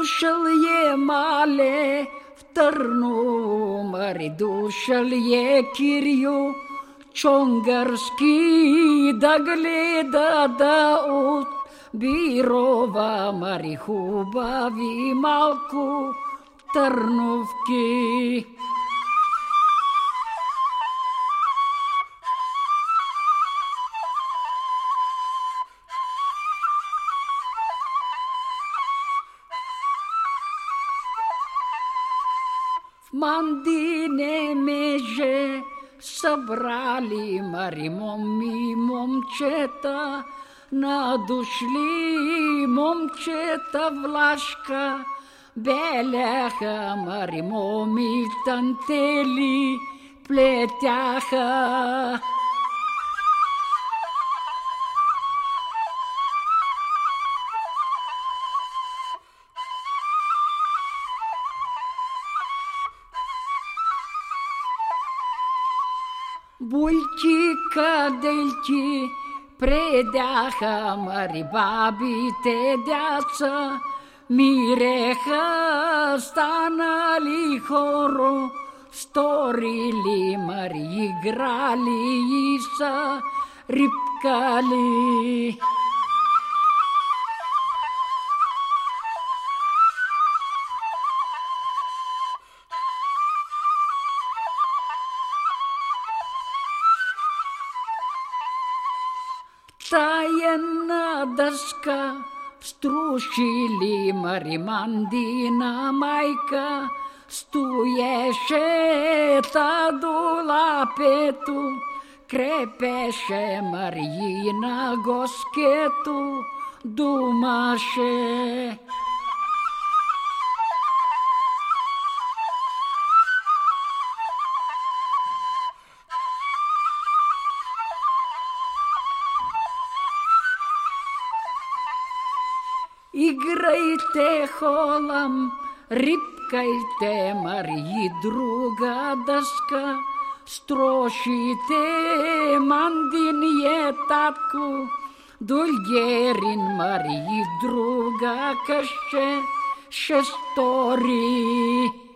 Дошъл е Мале в Търново, мари, дошъл е Кирил Чонгърски да гледа да отбирова, мари, хубави малко Търновки. Мандине меже събрали, мари, моми, момчета, надошли момчета влашка, беляха, мари, моми, тантели плетяха. Бульки, кадельки предяха, мари, бабите дяца миреха, станали хоро, сторили, мари, играли и са рипкали. Таена дъска струшили, мари, Мандина майка стоеше та до лапето, крепеше, мари, на госкето думаше. Играйте холам, рипкайте, мари, друга дъска, строшите, Мандин е татко, Дулгерин, мари, друга къще ще стори.